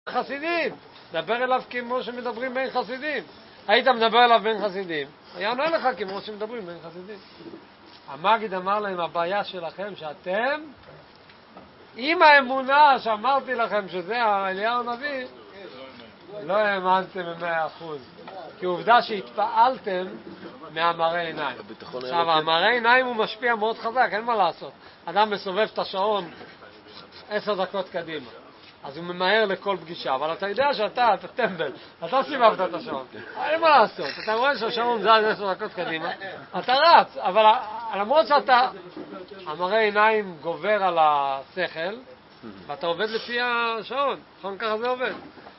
חסידים, דבר אליו כמו שמדברים בין חסידים. היית מדבר אליו בין חסידים, היה עונה לך כמו שמדברים בין חסידים. המגיד אמר להם, הבעיה שלכם שאתם, עם האמונה שאמרתי לכם שזה אליהו הנביא, לא האמנתם ב100%. כי עובדה שהתפעלתם מהמראה עיניים. עכשיו, המראה עיניים הוא משפיע מאוד חזק, אין מה לעשות. אדם מסובב את השעון 10 דקות קדימה. אז הוא ממהר לכל פגישה, אבל אתה יודע שאתה טמבל, אתה סיבבת את השעון. אין מה לעשות, אתה רואה שהשעון זז 10 דקות קדימה, אתה רץ, אבל למרות שאתה, המראה עיניים גובר על השכל, ואתה עובד לפי השעון, נכון? ככה זה עובד.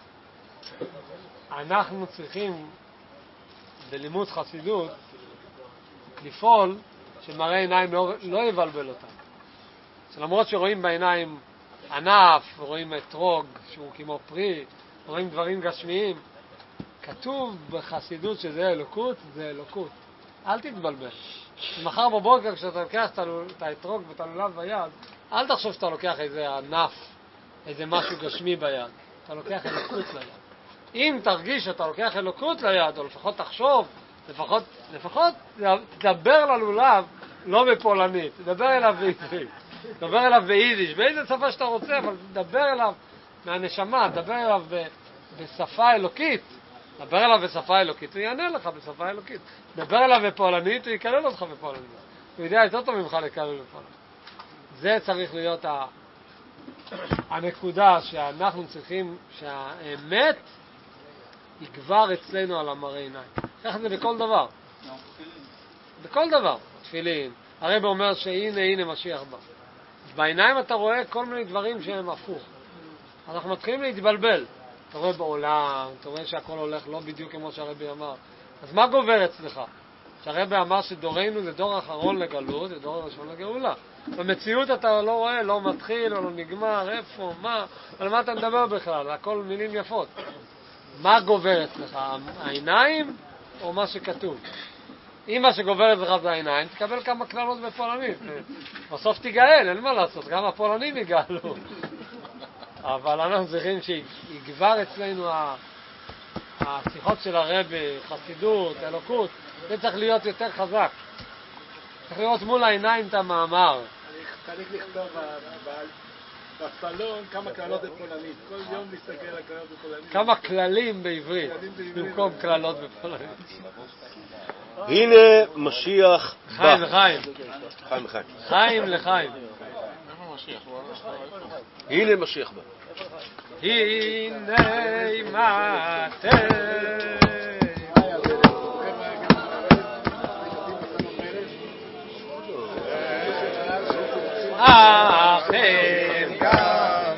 אנחנו צריכים בלימוד חסידות לפעול שמראה עיניים לא יבלבל אותם. למרות שרואים בעיניים ענף, רואים אתרוג שהוא כמו פרי, רואים דברים גשמיים, כתוב בחסידות שזה אלוקות, זה אלוקות. אל תתבלבל. מחר בבוקר כשאתה לוקח את האתרוג ואת הלולב ביד, אל תחשוב שאתה לוקח איזה ענף, איזה משהו גשמי ביד. אתה לוקח אלוקות ליד. אם תרגיש שאתה לוקח אלוקות ליד, או לפחות תחשוב, לפחות תדבר ללולב לא בפולנית, תדבר אליו בעברית. דבר אליו ביידיש, באיזה שפה שאתה רוצה, אבל תדבר אליו מהנשמה, תדבר אליו בשפה אלוקית. דבר אליו בשפה אלוקית, הוא יענה לך בשפה אלוקית. דבר אליו בפולנית, הוא יקלל אותך בפולנית. הוא יודע יותר טוב ממך לקלל בפולנית. זה צריך להיות הנקודה שאנחנו צריכים, שהאמת יגבר אצלנו על המראה עיניים. ככה זה בכל דבר. בכל דבר. תפילין. הרב אומר שהנה משיח בא. בעיניים אתה רואה כל מיני דברים שהם הפוך. אנחנו מתחילים להתבלבל. אתה רואה בעולם, אתה רואה שהכל הולך לא בדיוק כמו שהרבי אמר. אז מה גובר אצלך? שהרבי אמר שדורנו זה דור אחרון לגלות, זה דור ראשון לגאולה. במציאות אתה לא רואה, לא מתחיל, לא נגמר, איפה, מה, על מה אתה מדבר בכלל? הכל מילים יפות. מה גובר אצלך? העיניים או מה שכתוב? אם מה שגובר אצלך זה העיניים, תקבל כמה כללות בפולנית. בסוף תיגאל, אין מה לעשות, גם הפולנים יגאלו. אבל אנחנו צריכים שיגבר אצלנו השיחות של הרבי, חסידות, אלוקות, זה צריך להיות יותר חזק. צריך לראות מול העיניים את המאמר. צריך לכתוב בסלון כמה כללות בפולנית. כל יום להסתכל על כללות בפולנית. כמה כללים בעברית, במקום כללות בפולנית. הנה משיח בא. חיים לחיים. הנה משיח בא. הנה מתי אחים גם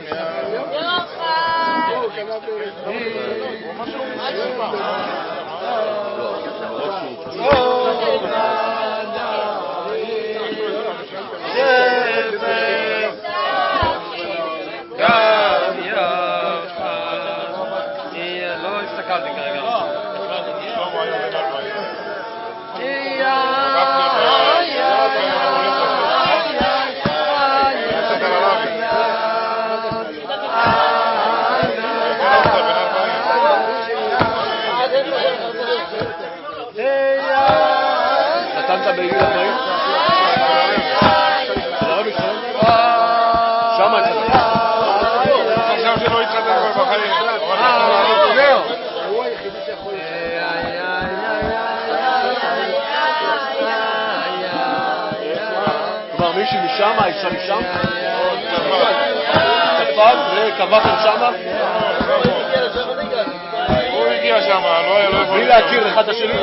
נתנת בעיל החיים? שמה התחתן. עכשיו שלא התחתן כבר בחיים. הוא היחידי שיכול כבר מישהי משם, האישה משם? כפב וקבחם שמה? הוא הגיע שם, לא יכול... בלי להכיר אחד השני?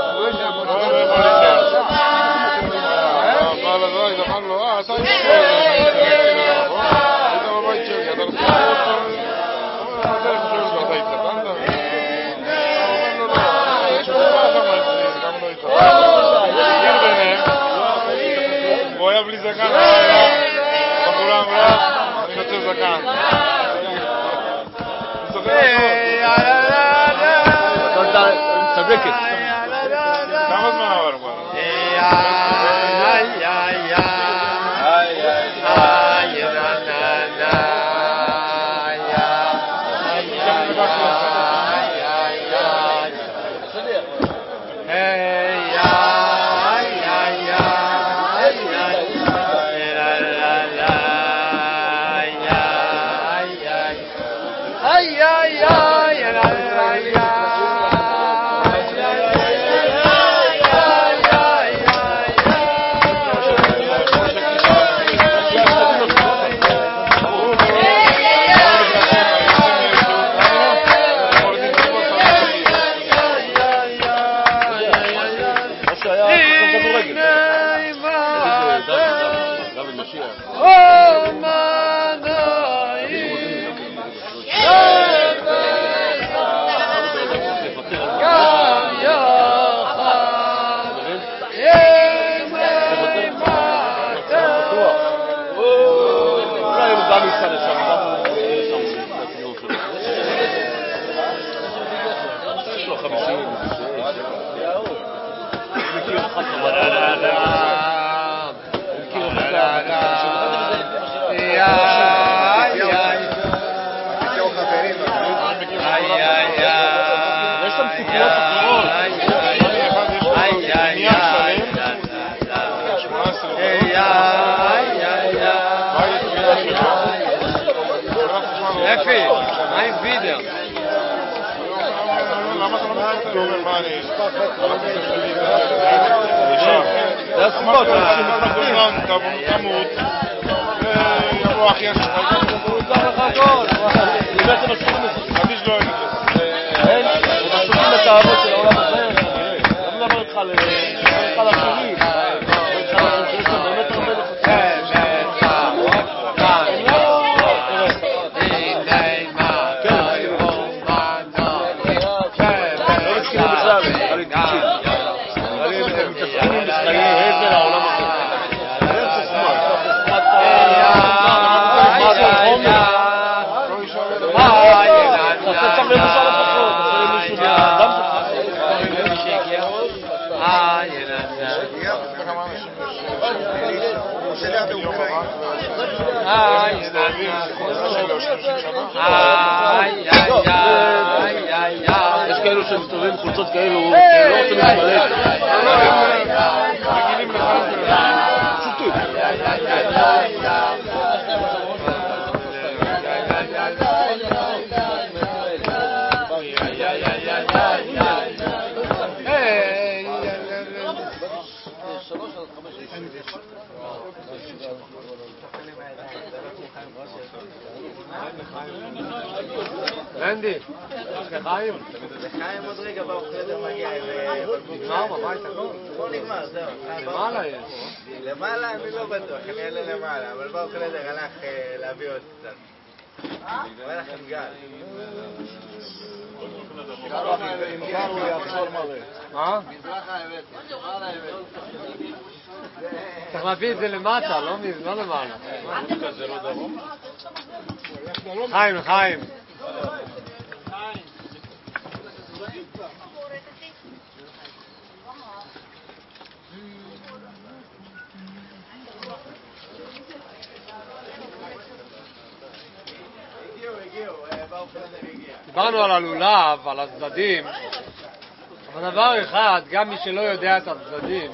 הוא היה בלי זקן, בחורה אמרה, אני רוצה זקן. צדקת. כמה זמן עבר כבר? ay, ay, ay, ay, ay, ay. אפי, מה עם וידר? למה אתה לא אומר מה אני... זה הסיבות, תמות, ויבוא אחי שלך, הוא צריך לך הכל, בעצם משאירים את זה. עדיש לא אין את זה. הם משאירים את האבות של העולם הזה. לא מדבר איתך לשני, שיש לו באמת הרבה לחצים. יש כאלו שמסתובבים חולצות כאלו, לא רוצים להתמלט. רגילים לך פשוטים. רנדי, לחיים? לחיים עוד רגע באוכלדר מגיע נגמר בבית הכל? פה נגמר, זהו. למעלה יש. למעלה אני לא בטוח, אני אעלה למעלה, אבל באוכלדר הלך להביא עוד קצת. הוא הלך עם גל. אם גר הוא יחזור מלא. מה? מזרח האמת, מזרח האמת. צריך להביא את זה למטה, לא למעלה. חיים, חיים. הגיעו, באוכלדר הגיע. דיברנו על הלולב, על הצדדים, אבל דבר אחד, גם מי שלא יודע את הצדדים,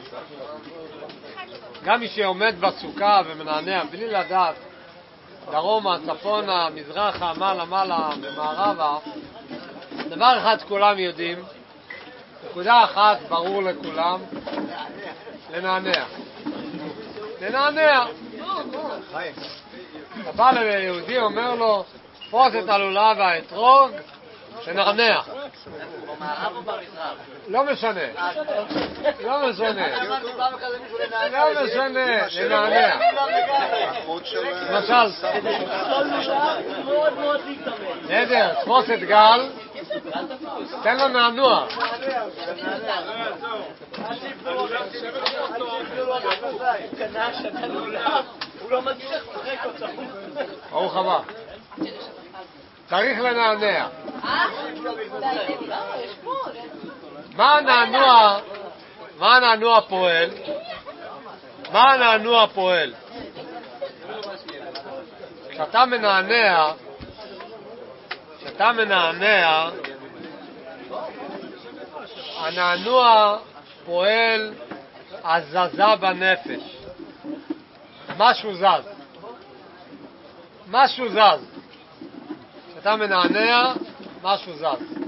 גם מי שעומד בסוכה ומנענע, בלי לדעת, דרומה, צפונה, מזרחה, מעלה, במערבה, דבר אחד כולם יודעים, נקודה אחת ברור לכולם, לנענע. לנענע. אתה בא ליהודי, אומר לו, תפוס את הלולב והאתרוג, תנענע. במערב או במזרח? לא משנה. לא משנה. לא משנה, לנענע. למשל, נדר, תפוס את גל, תן לו נענוע. הוא לא מצליח לחק אותו. ברוך הבא. צריך לנענע. מה הנענוע פועל? מה הנענוע פועל? כשאתה מנענע, הנענוע פועל הזזה בנפש. משהו זז. כשאתה מנענע, משהו זז.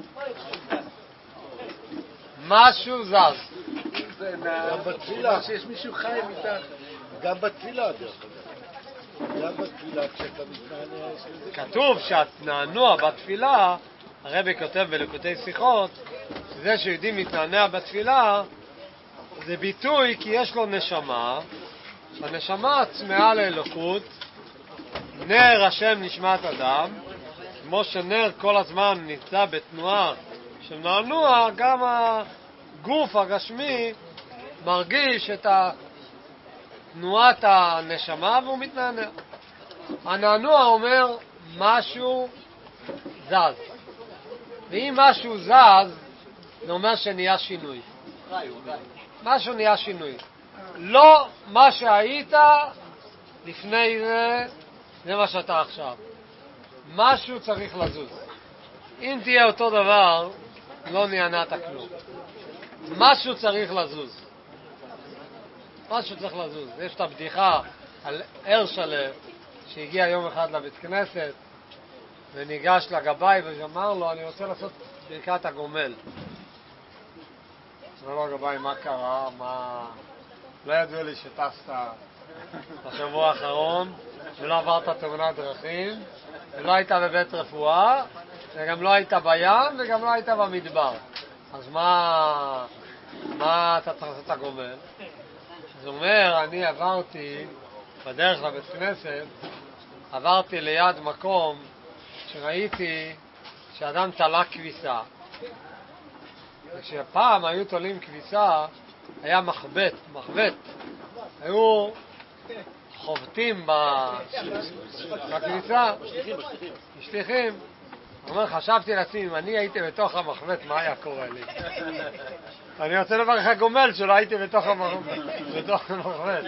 משהו זז. גם בתפילה, שיש מישהו חי מתחת. גם בתפילה, דרך אגב. גם בתפילה, כשאתה מתנענע, יש לזה... כתוב שהנענוע בתפילה, הרבי כותב בליקוטי שיחות, שזה שיהודי מתנענע בתפילה, זה ביטוי כי יש לו נשמה, הנשמה צמאה לאלוקות, נר השם נשמת אדם, כמו שנר כל הזמן נמצא בתנועה של נענוע, גם הגוף הגשמי מרגיש את תנועת הנשמה והוא מתנענע. הנענוע אומר משהו זז, ואם משהו זז זה אומר שנהיה שינוי. משהו נהיה שינוי. לא מה שהיית לפני זה מה שאתה עכשיו. משהו צריך לזוז. אם תהיה אותו דבר, לא נענעת כלום. משהו צריך לזוז. משהו צריך לזוז. יש את הבדיחה על הרשל'ה שהגיע יום אחד לבית כנסת וניגש לגבאי ואמר לו, אני רוצה לעשות ברכת הגומל. אמר לו הגבאי, מה קרה? לא ידוע לי שטסת בשבוע האחרון ולא עברת תאונת דרכים ולא היית בבית רפואה וגם לא היית בים וגם לא היית במדבר. אז מה אתה צריך לעשות את הגומל? אז הוא אומר, אני עברתי בדרך לבית כנסת, עברתי ליד מקום שראיתי שאדם תלה כביסה. וכשפעם היו תולים כביסה, היה מחבט. היו חובטים בכביסה, משליחים. הוא אומר, חשבתי לעצמי, אם אני הייתי בתוך המחבט, מה היה קורה לי? אני רוצה לברך הגומל שלא הייתי בתוך המחבט.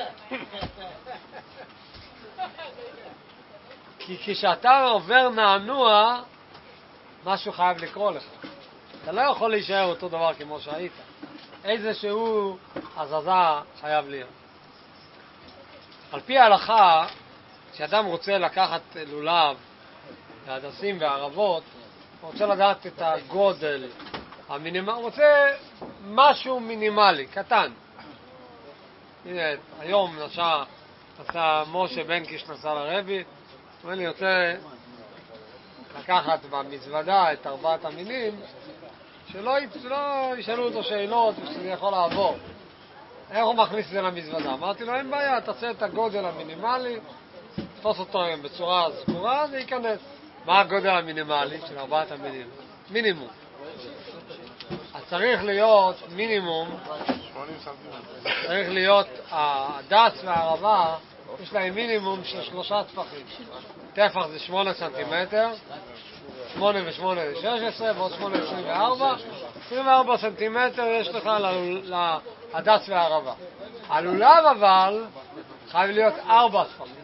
כי כשאתה עובר נענוע, משהו חייב לקרוא לך. אתה לא יכול להישאר אותו דבר כמו שהיית. איזשהו הזזה חייב להיות. על פי ההלכה, כשאדם רוצה לקחת לולב, והדסים והערבות, הוא רוצה לדעת את הגודל המינימלי, הוא רוצה משהו מינימלי, קטן. הנה, היום נסע משה בנקיש נסע לרבי, הוא אומר לי, רוצה לקחת במזוודה את 4 המינים, שלא ישאלו אותו שאלות ושזה יכול לעבור. איך הוא מכניס את זה למזוודה? אמרתי לו, אין בעיה, תעשה את הגודל המינימלי, תפוס אותו בצורה סגורה, זה ייכנס. מה הגודל המינימלי של 4 המינים? מינימום. אז צריך להיות מינימום, צריך להיות הדס והערבה, יש להם מינימום של 3 טפחים. טפח זה 8 סנטימטר, 8 ו8 זה 16, ועוד 8 24. 24 סנטימטר יש לך להדס והערבה. הלולב אבל חייב להיות 4 טפחים.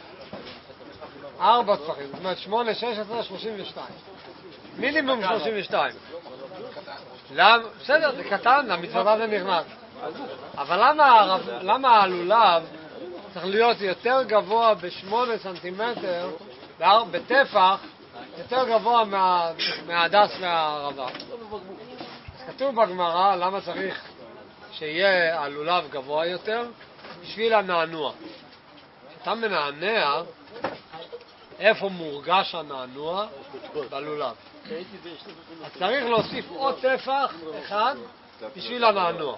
4 טפחים, זאת אומרת 8, 16, 32. מינימום 32. בסדר, זה קטן, למזוודה זה נכנס. אבל למה הלולב צריך להיות יותר גבוה ב8 סנטימטר, בטפח, יותר גבוה מהדס והערבה? אז כתוב בגמרא למה צריך שיהיה הלולב גבוה יותר? בשביל הנענוע. כשאתה מנענע, איפה מורגש הנענוע? בלולב. אז צריך להוסיף עוד טפח אחד בשביל הנענוע.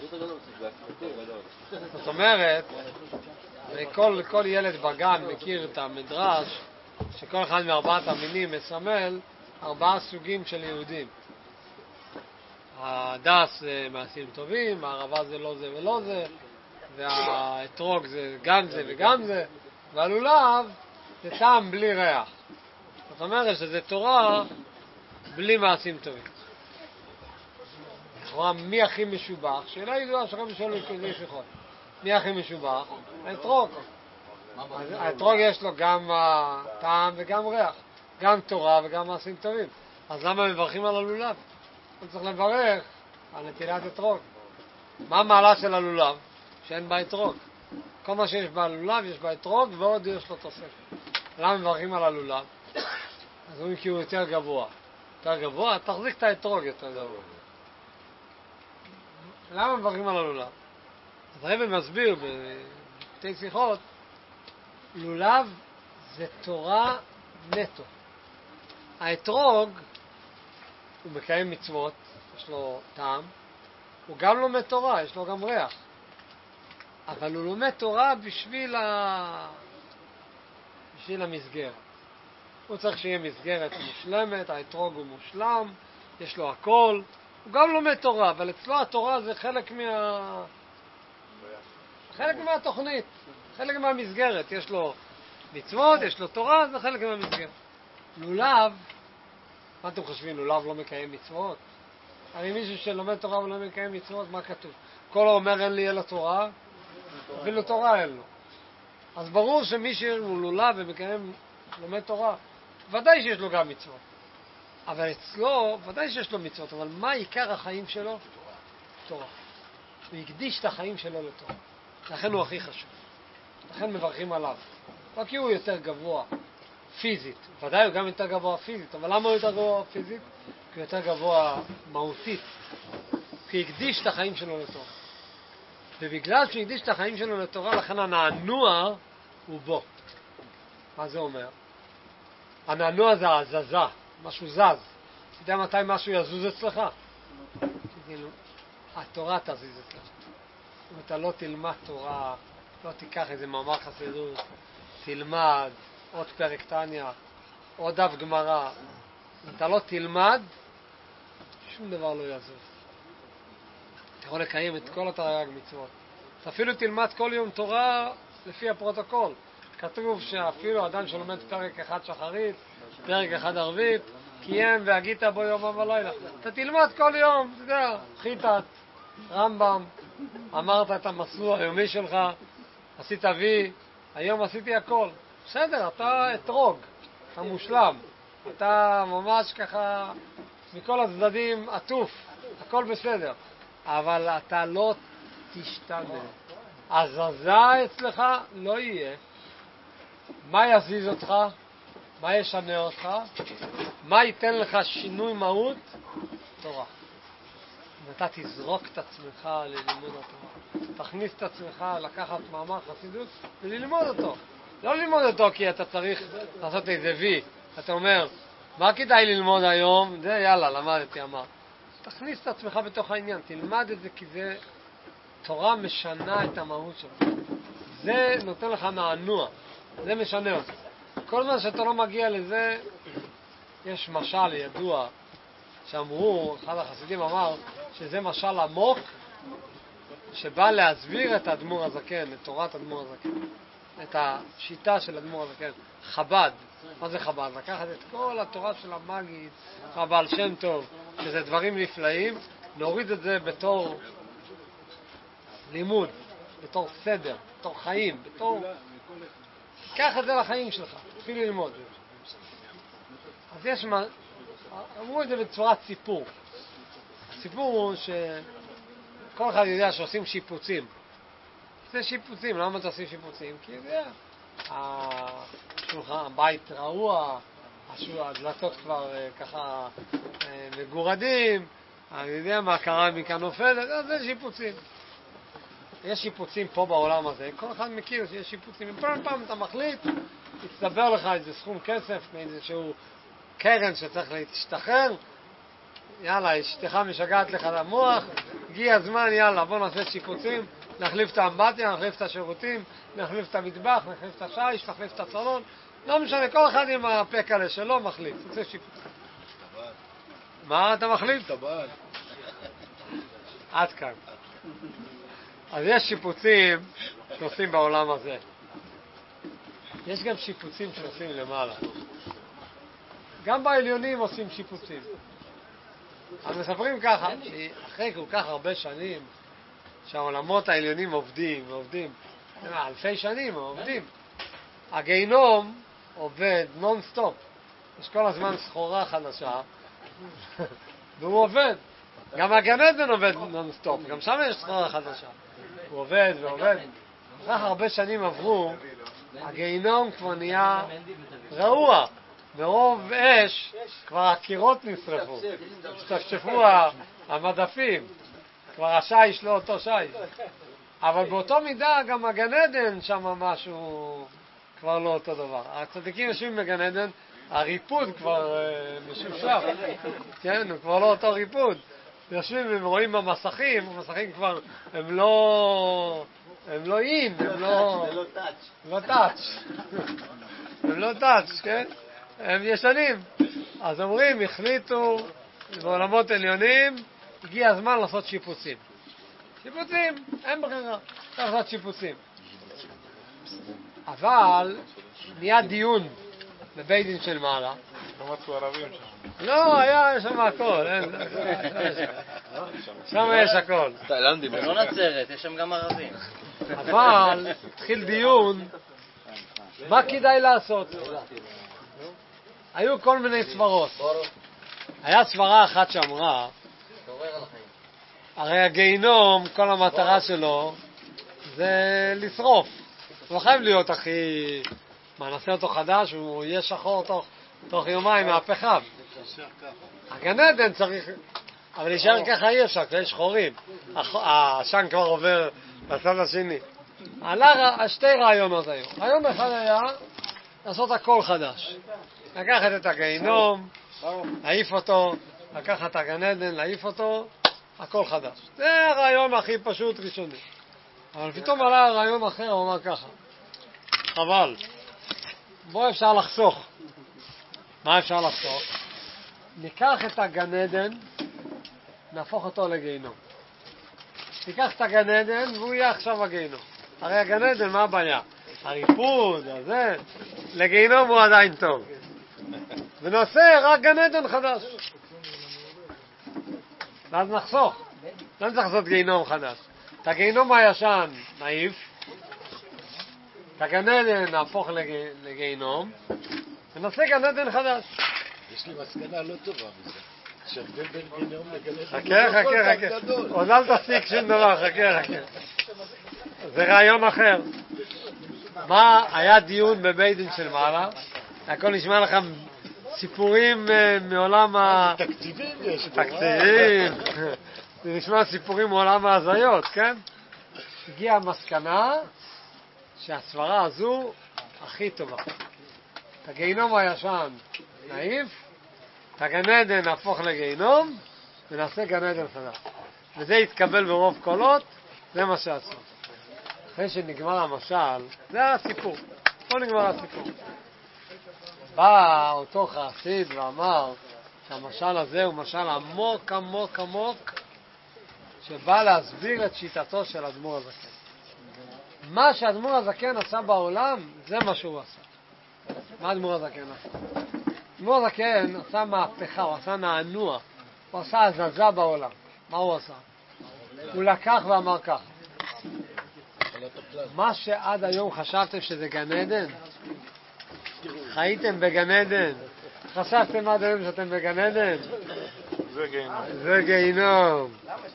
זאת אומרת, כל ילד בגן מכיר את המדרש שכל אחד מ4 המינים מסמל 4 סוגים של יהודים. הדס זה מעשים טובים, הערבה זה לא זה ולא זה, והאתרוג זה גם זה וגם זה, והלולב זה טעם בלי ריח. זאת אומרת שזה תורה בלי מעשים טובים. לכאורה, מי הכי משובח? שאלה ידועה שכם לשאול כזה שיחות. מי הכי משובח? האתרוג. האתרוג יש לו גם טעם וגם ריח, גם תורה וגם מעשים טובים. אז למה מברכים על הלולב? הוא צריך לברך על נטילת אתרוג. מה המעלה של הלולב? שאין בה אתרוג. כל מה שיש בלולב יש בה אתרוג ועוד יש לו תוספת. למה מברכים על הלולב? אז אומרים כי הוא יותר גבוה. יותר גבוה, תחזיק את האתרוג יותר גבוה. למה מברכים על הלולב? אז הרב מסביר בשתי שיחות, לולב זה תורה נטו. האתרוג הוא מקיים מצוות, יש לו טעם, הוא גם לומד תורה, יש לו גם ריח. אבל הוא לומד תורה בשביל המסגרת. הוא צריך שיהיה מסגרת מושלמת, האתרוג הוא מושלם, יש לו הכל. הוא גם לומד תורה, אבל אצלו התורה זה חלק מהתוכנית, חלק מהמסגרת. יש לו מצוות, יש לו תורה, זה חלק מהמסגרת. לולב, מה אתם חושבים, לולב לא מקיים מצוות? הרי מישהו שלומד תורה ולא מקיים מצוות, מה כתוב? כל האומר אין לי אלא תורה, אפילו תורה אין לו. אז ברור שמי שהוא לולב ומקיים, לומד תורה, ודאי שיש לו גם מצוות. אבל אצלו, ודאי שיש לו מצוות, אבל מה עיקר החיים שלו? תורה. הוא הקדיש את החיים שלו לתורה. לכן הוא הכי חשוב. לכן מברכים עליו. לא כי הוא יותר גבוה פיזית. ודאי הוא גם יותר גבוה פיזית. אבל למה הוא יותר גבוה פיזית? כי הוא יותר גבוה מהותית. כי הקדיש את החיים שלו לתורה. ובגלל שהוא הקדיש את החיים שלו לתורה, לכן הנענוע הוא בו. מה זה אומר? הנענוע זה הזזה. משהו זז. אתה יודע מתי משהו יזוז אצלך? התורה תזיז אצלך. אם אתה לא תלמד תורה, לא תיקח איזה מאמר חסידות, תלמד עוד פרק תניה, עוד דף גמרא. אם אתה לא תלמד, שום דבר לא יזוז. אתה יכול לקיים את כל התרי"ג מצוות. אתה אפילו תלמד כל יום תורה לפי הפרוטוקול. כתוב שאפילו אדם שלומד פרק אחד שחרית, פרק אחד ערבית, קיים והגית בו יומם ולילה. אתה תלמד כל יום, אתה יודע, חיטת, רמב"ם, אמרת את המסלול היומי שלך, עשית וי, היום עשיתי הכל. בסדר, אתה אתרוג, אתה מושלם, אתה ממש ככה מכל הצדדים עטוף, הכל בסדר. אבל אתה לא תשתנה. הזזה אצלך לא יהיה. מה יזיז אותך? מה ישנה אותך? מה ייתן לך שינוי מהות? תורה. ואתה תזרוק את עצמך ללימוד התורה. תכניס את עצמך לקחת מאמר חסידות וללמוד אותו. לא ללמוד אותו כי אתה צריך לעשות איזה וי. אתה אומר, מה כדאי ללמוד היום? זה יאללה, למדתי, אמר. תכניס את עצמך בתוך העניין. תלמד את זה כי זה תורה משנה את המהות שלך. זה נותן לך נענוע. זה משנה אותך. כל זמן שאתה לא מגיע לזה, יש משל ידוע שאמרו, אחד החסידים אמר שזה משל עמוק שבא להסביר את האדמו"ר הזקן, את תורת האדמו"ר הזקן, את השיטה של האדמו"ר הזקן. חב"ד, מה זה חב"ד? לקחת את כל התורה של המגיד, הבעל שם טוב, שזה דברים נפלאים, נוריד את זה בתור לימוד, בתור סדר, בתור חיים, בתור... קח את זה לחיים שלך, תתחיל ללמוד. אז יש מה... אמרו את זה בצורת סיפור. הסיפור הוא שכל אחד יודע שעושים שיפוצים. זה שיפוצים, למה אתה עושים שיפוצים? כי זה השולחן, הבית רעוע, הדלתות כבר ככה מגורדים, אני יודע מה קרה מכאן נופלת, זה שיפוצים. יש שיפוצים פה בעולם הזה, כל אחד מכיר שיש שיפוצים. פעם אתה מחליט, יצטבר לך איזה סכום כסף, מאיזשהו קרן שצריך להשתחרר, יאללה, אשתך משגעת לך למוח, הגיע הזמן, יאללה, בוא נעשה שיפוצים, נחליף את האמבטיה, נחליף את השירותים, נחליף את המטבח, נחליף את השיש, נחליף את הסלון, לא משנה, כל אחד עם הפקלה שלו מחליף, זה שיפוץ. מה אתה מחליף? טבעת. עד כאן. אז יש שיפוצים שעושים בעולם הזה. יש גם שיפוצים שעושים למעלה. גם בעליונים עושים שיפוצים. אז מספרים ככה, אחרי כל כך הרבה שנים שהעולמות העליונים עובדים, אלפי שנים עובדים. הגיהינום עובד נון-סטופ. יש כל הזמן סחורה חדשה, והוא עובד. גם הגן עדן עובד נון-סטופ, גם שם יש סחורה חדשה. הוא עובד ועובד. אחרי הרבה שנים עברו, הגיהינום כבר נהיה רעוע. ברוב אש כבר הקירות נשרפו, השתפשפו המדפים, כבר השיש לא אותו שיש. אבל באותו מידה גם הגן עדן שם משהו כבר לא אותו דבר. הצדיקים יושבים בגן עדן, הריפוד כבר משושף, כן, הוא כבר לא אותו ריפוד. יושבים ורואים במסכים, המסכים כבר הם לא אין, הם לא טאץ', הם לא טאץ', כן? הם ישנים. אז אומרים, החליטו בעולמות עליונים, הגיע הזמן לעשות שיפוצים. שיפוצים, אין ברירה, צריך לעשות שיפוצים. אבל נהיה דיון בבית דין של מעלה. לא מצאו ערבים שם. לא, היה שם הכל. שם יש הכל. תאילנדים. זה לא נצרת, יש שם גם ערבים. אבל התחיל דיון, מה כדאי לעשות? היו כל מיני סברות. היה סברה אחת שאמרה, הרי הגיהינום, כל המטרה שלו זה לשרוף. הוא לא חייב להיות הכי... מה, נעשה אותו חדש, הוא יהיה שחור תוך יומיים מהפחם. הגן עדן צריך... אבל להישאר ככה אי אפשר, כי יש שחורים. העשן כבר עובר לצד השני. עלה שתי רעיונות היו. רעיון אחד היה לעשות הכל חדש. לקחת את הגיהינום, להעיף אותו, לקחת את הגן עדן, להעיף אותו, הכל חדש. זה הרעיון הכי פשוט ראשוני. אבל פתאום עלה רעיון אחר, הוא אמר ככה. חבל. בוא אפשר לחסוך. מה אפשר לחסוך? ניקח את הגן עדן, נהפוך אותו לגיהינום. ניקח את הגן עדן והוא יהיה עכשיו הגיהינום. הרי הגן עדן, מה הבעיה? הריפוד, הזה, לגיהינום הוא עדיין טוב. ונעשה רק גן עדן חדש. ואז נחסוך. לא נצטרך לעשות גיהינום חדש. את הגיהינום הישן נעיף, את הגן עדן נהפוך לגיהינום, ונעשה גן עדן חדש. יש לי מסקנה לא טובה מזה. שהבדל בין גיהינום לגן עדן... חכה. עוד אל תסיק שום דבר, חכה. זה רעיון אחר. מה היה דיון בבית דין של מעלה? הכל נשמע לכם סיפורים מעולם תקציבים יש. תקציבים. זה נשמע סיפורים מעולם ההזיות, כן? הגיעה המסקנה שהסברה הזו הכי טובה. את הגיהינום הישן נעיף, את הגן עדן נהפוך לגיהינום, ונעשה גן עדן חדש. וזה יתקבל ברוב קולות, זה מה שעשו. אחרי שנגמר המשל, זה הסיפור. פה נגמר הסיפור. בא אותו חסיד ואמר שהמשל הזה הוא משל עמוק עמוק עמוק, שבא להסביר את שיטתו של אדמו"ר הזקן. מה שאדמו"ר הזקן עשה בעולם, זה מה שהוא עשה. מה אדמו"ר הזקן עשה? אדמו"ר הזקן עשה מהפכה, הוא עשה נענוע, הוא עשה הזזה בעולם. מה הוא עשה? הוא לקח ואמר כך. מה שעד היום חשבתם שזה גן עדן, חייתם בגן עדן, חשבתם עד היום שאתם בגן עדן, זה גיהינום.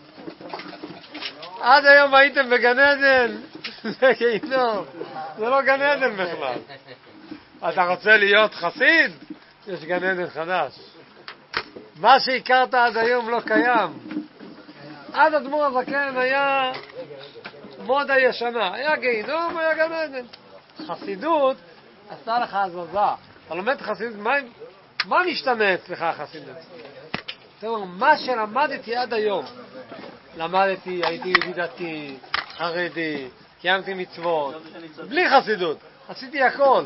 עד היום הייתם בגן עדן, זה גיהינום, זה לא גן עדן בכלל. אתה רוצה להיות חסיד? יש גן עדן חדש. מה שהכרת עד היום לא קיים. עד אדמו"ר הזקן היה מודה ישנה, היה גיהינום, היה גן עדן. חסידות עשתה לך הזזה. אתה לומד חסידות, מה משתנה אצלך החסידות? זאת אומרת, מה שלמדתי עד היום, למדתי, הייתי יהודי דתי, חרדי, קיימתי מצוות, בלי חסידות, עשיתי הכל.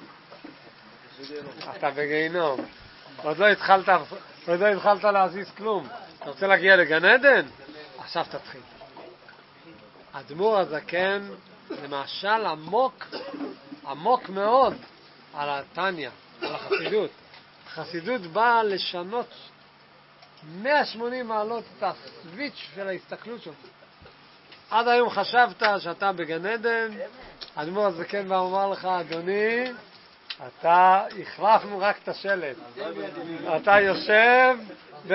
אתה בגיהינום, עוד לא התחלת להזיז כלום. אתה רוצה להגיע לגן עדן? עכשיו תתחיל. אדמו"ר הזקן זה משל עמוק מאוד על התניא, על החסידות. החסידות באה לשנות 180 מעלות את הסוויץ' של ההסתכלות שלך. עד היום חשבת שאתה בגן עדן, אדמו"ר הזקן בא ואומר לך, אדוני, אתה החלפנו רק את השלט. אתה יושב